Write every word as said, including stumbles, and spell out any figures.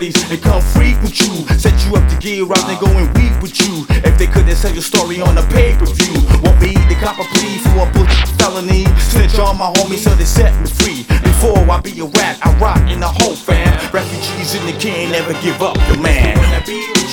shorties and come freak with you. Set you up to gear out and go and weep with you. If they couldn't sell your story on a pay-per-view, want me to cop a plea for a bullshit felony. Snitch on my homies so they set me free. Before I be a rat, I rock in the whole fam. Refugees in the can, never give up the man. Wanna be with